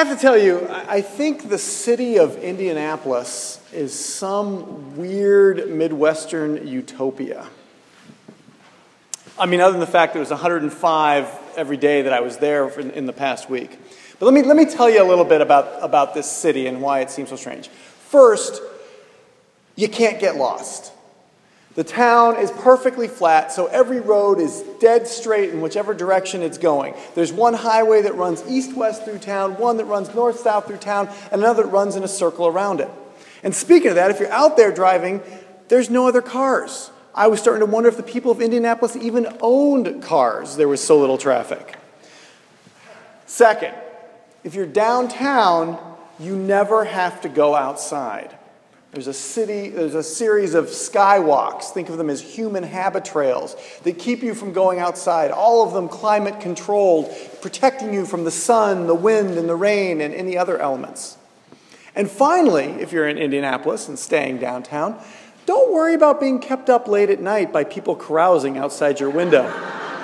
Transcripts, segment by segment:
have to tell you, I think the city of Indianapolis is some weird Midwestern utopia. I mean, other than the fact that it was 105 every day that I was there in the past week. But let me tell you a little bit about this city and why it seems so strange. First, you can't get lost. The town is perfectly flat, so every road is dead straight in whichever direction it's going. There's one highway that runs east-west through town, one that runs north-south through town, and another that runs in a circle around it. And speaking of that, if you're out there driving, there's no other cars. I was starting to wonder if the people of Indianapolis even owned cars. There was so little traffic. Second, if you're downtown, you never have to go outside. There's a series of skywalks, think of them as human habit trails, that keep you from going outside, all of them climate controlled, protecting you from the sun, the wind, and the rain, and any other elements. And finally, if you're in Indianapolis and staying downtown, don't worry about being kept up late at night by people carousing outside your window.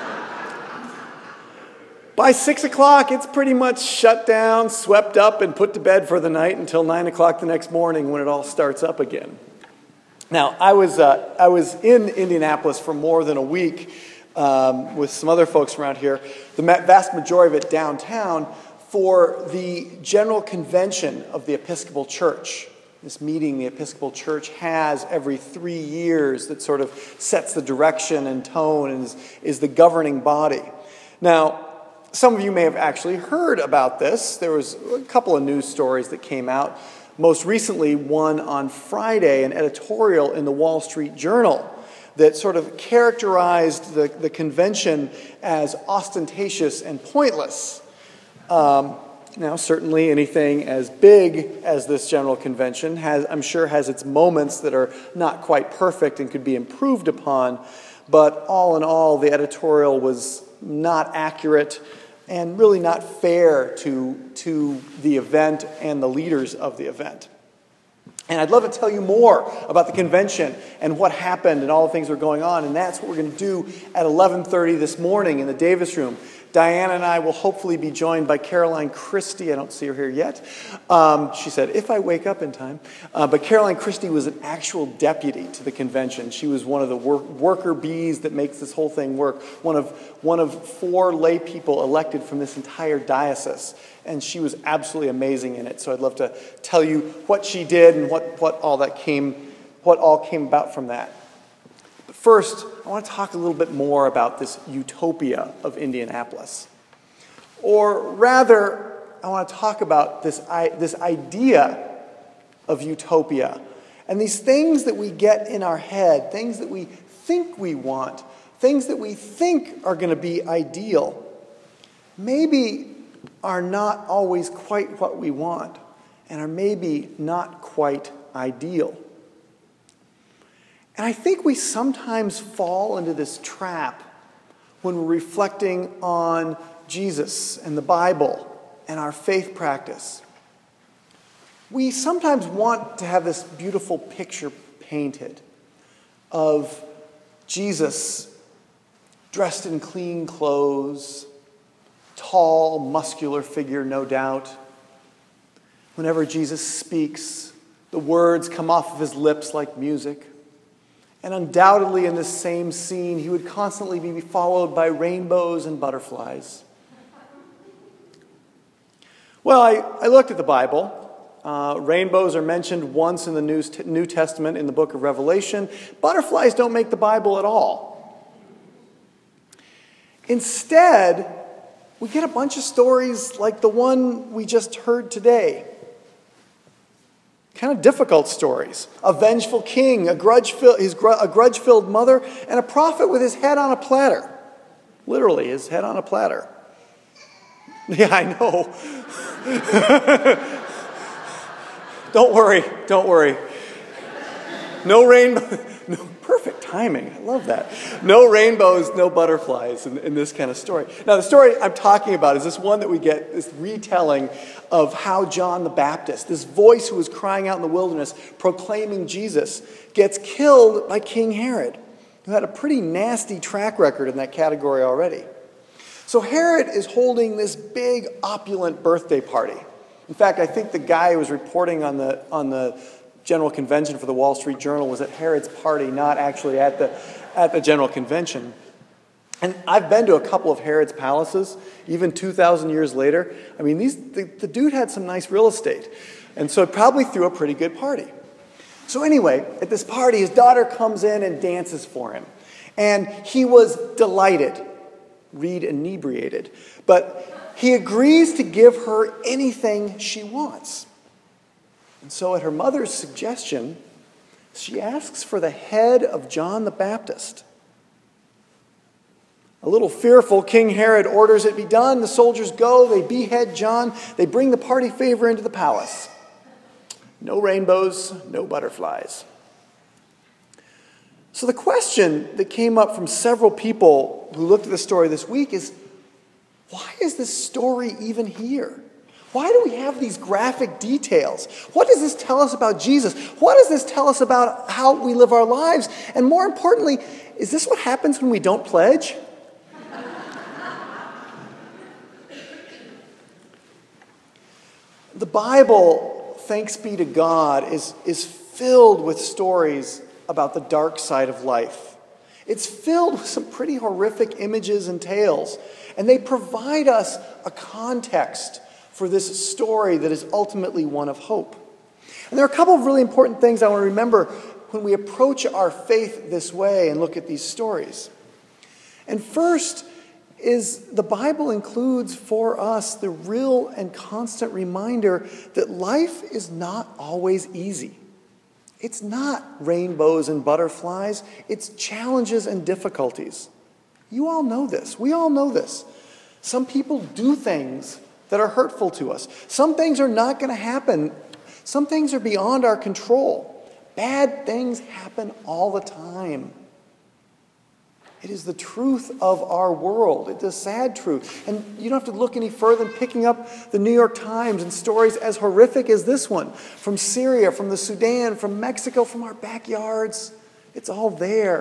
By 6 o'clock, it's pretty much shut down, swept up, and put to bed for the night until 9 o'clock the next morning when it all starts up again. Now, I was in Indianapolis for more than a week with some other folks around here, the vast majority of it downtown, for the General Convention of the Episcopal Church. This meeting the Episcopal Church has every 3 years that sort of sets the direction and tone and is the governing body. Now, some of you may have actually heard about this. There was a couple of news stories that came out. Most recently, one on Friday, an editorial in the Wall Street Journal that sort of characterized the convention as ostentatious and pointless. Now, certainly anything as big as this General Convention I'm sure has its moments that are not quite perfect and could be improved upon, but all in all, the editorial was not accurate and really not fair to the event and the leaders of the event. And I'd love to tell you more about the convention and what happened and all the things that are going on, and that's what we're going to do at 11:30 this morning in the Davis Room. Diana and I will hopefully be joined by Caroline Christie. I don't see her here yet. She said, if I wake up in time. But Caroline Christie was an actual deputy to the convention. She was one of the worker bees that makes this whole thing work. One of 4 lay people elected from this entire diocese. And she was absolutely amazing in it. So I'd love to tell you what she did and what all came about from that. But first, I want to talk a little bit more about this utopia of Indianapolis. Or rather, I want to talk about this idea of utopia and these things that we get in our head, things that we think we want, things that we think are going to be ideal, maybe are not always quite what we want and are maybe not quite ideal. And I think we sometimes fall into this trap when we're reflecting on Jesus and the Bible and our faith practice. We sometimes want to have this beautiful picture painted of Jesus dressed in clean clothes, tall, muscular figure, no doubt. Whenever Jesus speaks, the words come off of his lips like music. And undoubtedly in this same scene, he would constantly be followed by rainbows and butterflies. Well, I looked at the Bible. Rainbows are mentioned once in the New Testament in the book of Revelation. Butterflies don't make the Bible at all. Instead, we get a bunch of stories like the one we just heard today. Kind of difficult stories. A vengeful king, a grudge-filled mother, and a prophet with his head on a platter. Literally, his head on a platter. Yeah, I know. Don't worry. No rainbow. No, perfect timing. I love that. No rainbows, no butterflies in this kind of story. Now, the story I'm talking about is this one that we get, this retelling of how John the Baptist, this voice who was crying out in the wilderness, proclaiming Jesus, gets killed by King Herod, who had a pretty nasty track record in that category already. So Herod is holding this big, opulent birthday party. In fact, I think the guy who was reporting on the General Convention for the Wall Street Journal was at Herod's party, not actually at the General Convention. And I've been to a couple of Herod's palaces, even 2,000 years later. I mean, the dude had some nice real estate, and so he probably threw a pretty good party. So anyway, at this party, his daughter comes in and dances for him. And he was delighted, read inebriated, but he agrees to give her anything she wants. And so at her mother's suggestion, she asks for the head of John the Baptist. A little fearful, King Herod orders it be done. The soldiers go, they behead John, they bring the party favor into the palace. No rainbows, no butterflies. So the question that came up from several people who looked at the story this week is, why is this story even here? Why do we have these graphic details? What does this tell us about Jesus? What does this tell us about how we live our lives? And more importantly, is this what happens when we don't pledge? The Bible, thanks be to God, is filled with stories about the dark side of life. It's filled with some pretty horrific images and tales, and they provide us a context for this story that is ultimately one of hope. And there are a couple of really important things I want to remember when we approach our faith this way and look at these stories. And first is the Bible includes for us the real and constant reminder that life is not always easy. It's not rainbows and butterflies. It's challenges and difficulties. You all know this. We all know this. Some people do things that are hurtful to us. Some things are not going to happen. Some things are beyond our control. Bad things happen all the time. It is the truth of our world. It's a sad truth. And you don't have to look any further than picking up the New York Times and stories as horrific as this one. From Syria, from the Sudan, from Mexico, from our backyards. It's all there.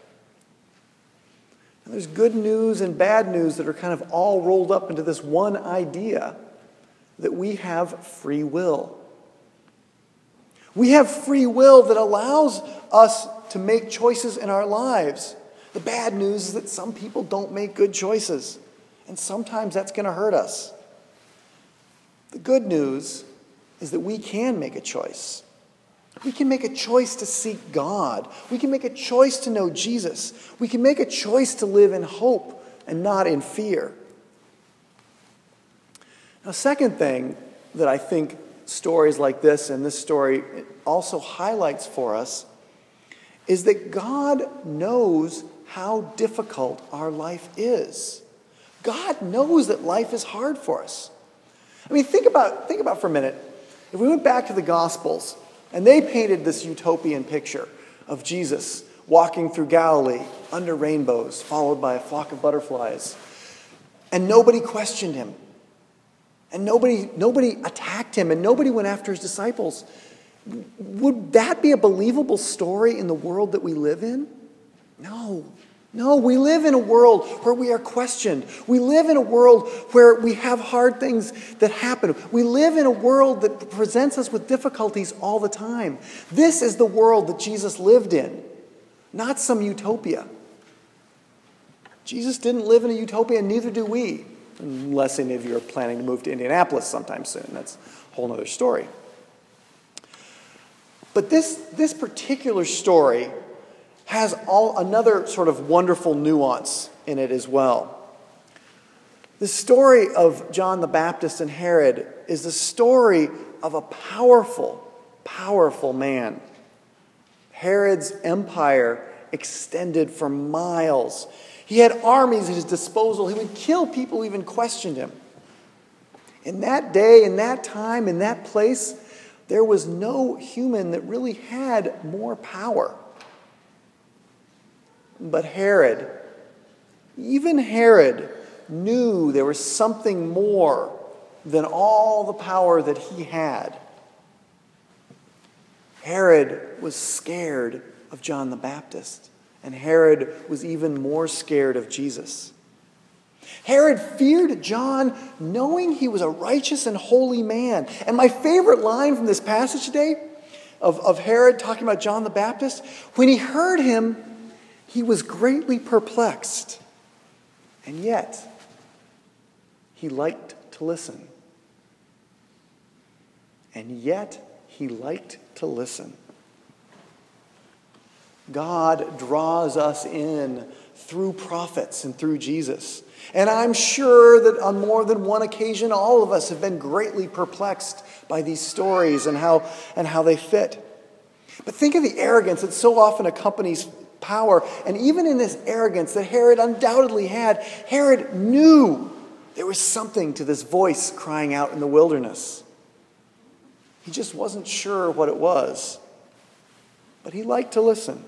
And there's good news and bad news that are kind of all rolled up into this one idea that we have free will. We have free will that allows us to make choices in our lives. The bad news is that some people don't make good choices, and sometimes that's going to hurt us. The good news is that we can make a choice. We can make a choice to seek God. We can make a choice to know Jesus. We can make a choice to live in hope and not in fear. Now, second thing that I think stories like this and this story also highlights for us is that God knows how difficult our life is. God knows that life is hard for us. I mean, think about for a minute. If we went back to the Gospels and they painted this utopian picture of Jesus walking through Galilee under rainbows, followed by a flock of butterflies, and nobody questioned him, and nobody attacked him, and nobody went after his disciples, would that be a believable story in the world that we live in? No, we live in a world where we are questioned. We live in a world where we have hard things that happen. We live in a world that presents us with difficulties all the time. This is the world that Jesus lived in, not some utopia. Jesus didn't live in a utopia, and neither do we, unless any of you are planning to move to Indianapolis sometime soon. That's a whole other story. But this particular story has another sort of wonderful nuance in it as well. The story of John the Baptist and Herod is the story of a powerful, powerful man. Herod's empire extended for miles. He had armies at his disposal. He would kill people who even questioned him. In that day, in that time, in that place, there was no human that really had more power. But Herod, even Herod, knew there was something more than all the power that he had. Herod was scared of John the Baptist, and Herod was even more scared of Jesus. Herod feared John, knowing he was a righteous and holy man. And my favorite line from this passage today of Herod talking about John the Baptist, when he heard him, he was greatly perplexed. And yet, he liked to listen. And yet, he liked to listen. God draws us in through prophets and through Jesus. And I'm sure that on more than one occasion, all of us have been greatly perplexed by these stories and how they fit. But think of the arrogance that so often accompanies power. And even in this arrogance that Herod undoubtedly had, Herod knew there was something to this voice crying out in the wilderness. He just wasn't sure what it was. But he liked to listen.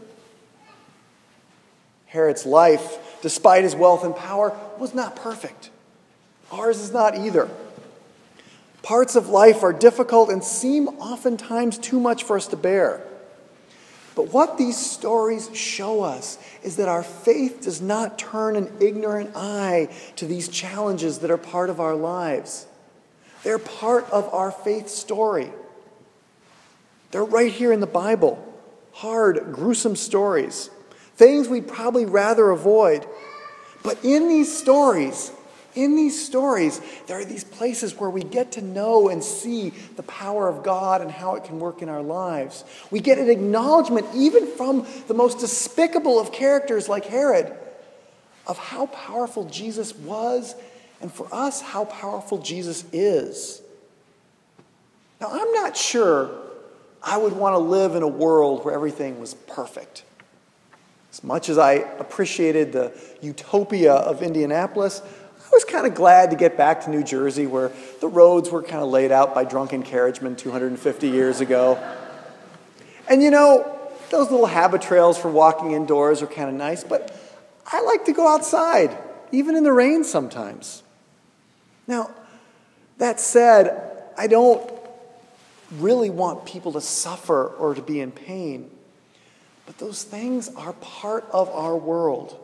Herod's life, despite his wealth and power, was not perfect. Ours is not either. Parts of life are difficult and seem oftentimes too much for us to bear. But what these stories show us is that our faith does not turn an ignorant eye to these challenges that are part of our lives. They're part of our faith story. They're right here in the Bible. Hard, gruesome stories. Things we'd probably rather avoid. But in these stories, there are these places where we get to know and see the power of God and how it can work in our lives. We get an acknowledgement, even from the most despicable of characters like Herod, of how powerful Jesus was, and for us, how powerful Jesus is. Now, I'm not sure I would want to live in a world where everything was perfect. As much as I appreciated the utopia of Indianapolis, I was kind of glad to get back to New Jersey, where the roads were kind of laid out by drunken carriagemen 250 years ago. And those little habit trails for walking indoors are kind of nice, but I like to go outside, even in the rain sometimes. Now, that said, I don't really want people to suffer or to be in pain. But those things are part of our world.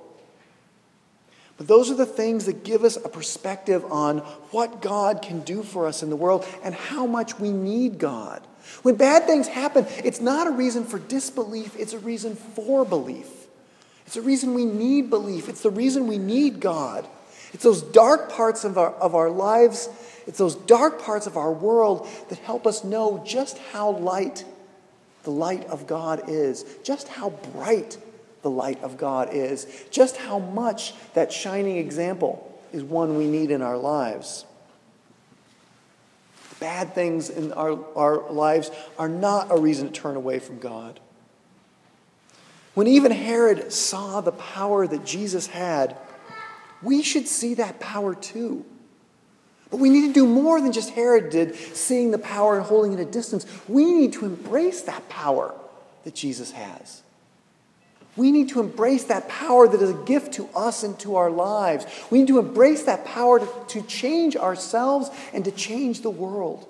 But those are the things that give us a perspective on what God can do for us in the world and how much we need God. When bad things happen, it's not a reason for disbelief, it's a reason for belief. It's a reason we need belief. It's the reason we need God. It's those dark parts of our lives, it's those dark parts of our world that help us know just how light the light of God is, just how bright the light of God is, just how much that shining example is one we need in our lives. Bad things in our lives are not a reason to turn away from God. When even Herod saw the power that Jesus had, we should see that power too. But we need to do more than just Herod did, seeing the power and holding it at a distance. We need to embrace that power that Jesus has. We need to embrace that power that is a gift to us and to our lives. We need to embrace that power to change ourselves and to change the world.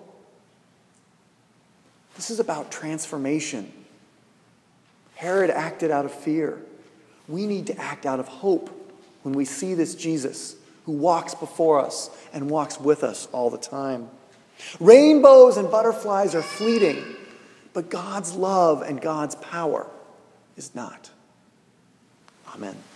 This is about transformation. Herod acted out of fear. We need to act out of hope when we see this Jesus who walks before us and walks with us all the time. Rainbows and butterflies are fleeting, but God's love and God's power is not. Amen.